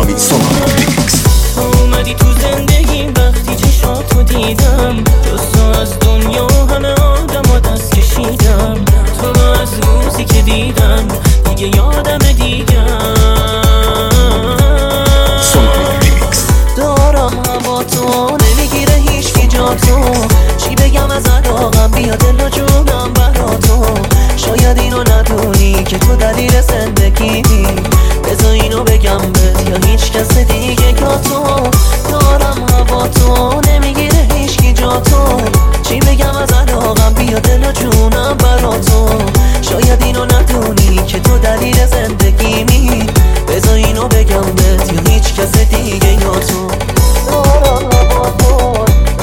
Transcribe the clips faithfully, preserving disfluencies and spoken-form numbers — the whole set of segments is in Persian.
سونامی سونامی ریمیکس. اومدی تو زندگیم وقتی چشاتو دیدم، جز تو از دنیا همه آدم ها دست کشیدم. تو رو از روزی که دیدم دیگه یادم دیگم. سونامی ریمیکس. دارم هوا تو نمیگیره هیچ کی جا تو، چی بگم از علاقم بیا دل و جونم برا تو. شاید اینو ندونی که تو دلیل زندگیمی، بذار اینو بگم بهت یا هیچ کس دیگه یا تو. دارم هوا تو نمیگیره هیچ کی جا تو، چی بگم از علاقم بیا دل و جونم برا تو. شاید اینو ندونی که تو دلیل زندگیمی، بذار اینو بگم بهت یا هیچ کس دیگه یا تو. دارم هوا تو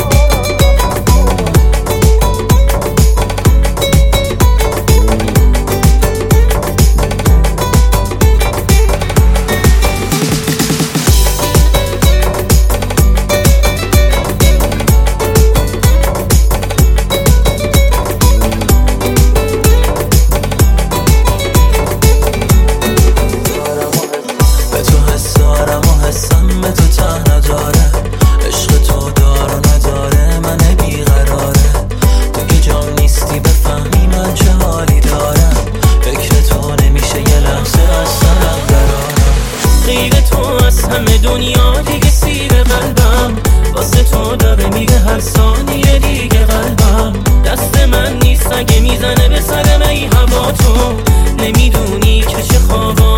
به تو ته نداره، عشق تو دار و نداره، من بیقراره. تو که جام نیستی بفهمی من چه حالی دارم، فکر تو نمیشه یه لحظه از سرم برارم. غیر تو از همه دنیا دیگه سیر قلبم، واسه تو داره میره هر ثانیه دیگه قلبم. دست من نیست اگه میزنه به سرم ای هوا تو، نمیدونی که چه